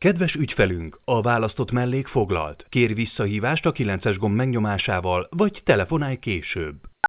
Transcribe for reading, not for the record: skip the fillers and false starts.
Kedves ügyfelünk, a választott mellék foglalt. Kér visszahívást a 9-es gomb megnyomásával, vagy telefonálj később.